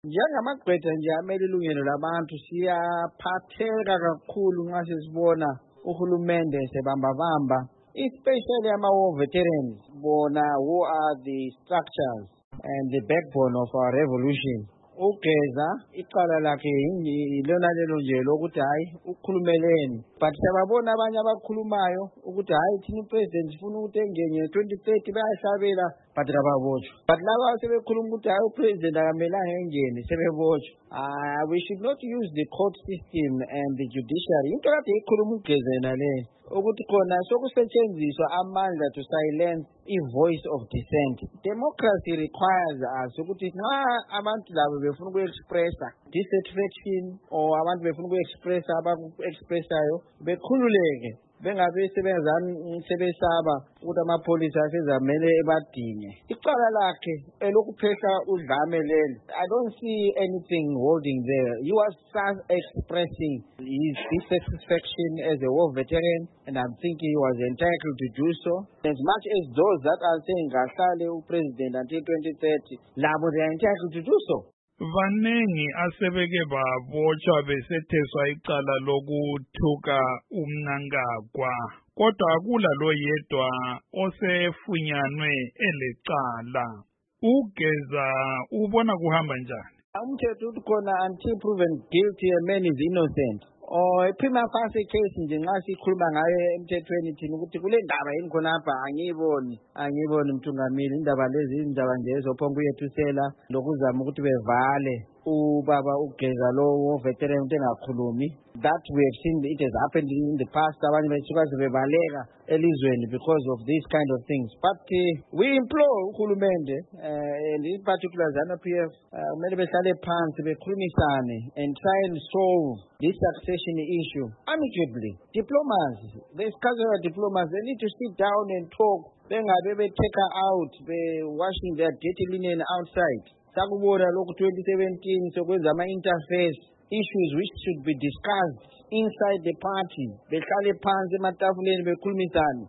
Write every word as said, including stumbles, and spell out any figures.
Njengamagqwetha nje amele ilungelo labantu siyaphatheka kakhulu nxa sesibona uhulumende sebambabamba, especially ama-war veterans, bona who are the structures and the backbone of our revolution. Ugeza icala lakhe yilona lelo nje lokuthi hayi ukukhulumeleni, but siyababona abanye abakhulumayo ukuthi hayi thina upresident sifuna ukuthi engene twenty thirty bayahlabela but kababotshwa. But laba sebekhuluma ukuthi hayi upresident akamelanga engene sebebotshwa. Uh, we should not use the court system and the judiciary. Into kade ikhuluma ugeza yena le ukuthi khona sokusetshenziswa amandla to silence i-voice of dissent. Democracy requires us ukuthi nxa abantu labo befuna uku-expressa dissatisfaction or abantu befuna uku-expressa abaku-expressayo bekhululeke, bengabe sebenzani sebesaba ukuthi amapholisa asezamele ebadinge. Icala lakhe elokuphehla udlame leli, I don't see anything holding there. He was expressing his dissatisfaction as a war veteran, and I'm thinking he was entitled to do so. As much as those that are saying kahlale upresident until twenty thirty, labo they are entitled to do so. Vanengi asebeke babotshwa besetheswa icala lokuthuka umnankagwa, kodwa akula lo yedwa osefunyanwe elecala. Ugeza ubona kuhamba njani? Umthetho uthi khona until proven guilty a man is innocent. Oh, prima facie case nje nxa sikhuluma ngayo emthethweni thina ukuthi kule ndaba yini khona apha angiyiboni angiyiboni mthungameli. Indaba lezi indaba nje ezophonga uyethusela lokuzama ukuthi bevale ubaba ugeza lo veteran ukuthi engakhulumi. That we have seen it has happened in the past. Abanye besuka bebaleka elizweni because of these kind of things. But uh, we implore uhulumende uh, and in particular ZANU-P F kumele uh, behlale phansi bekhulumisane and try and solve this succession issue amicably. Diplomacy, there's cultural diplomacy. They need to sit down and talk. Bengabe be take her out, be washing their dirty linen outside. Sakubona lokhu twenty seventeen sokwenza ama-interface issues which should be discussed inside the party. Behlale phansi ematafuleni bekhulumisane.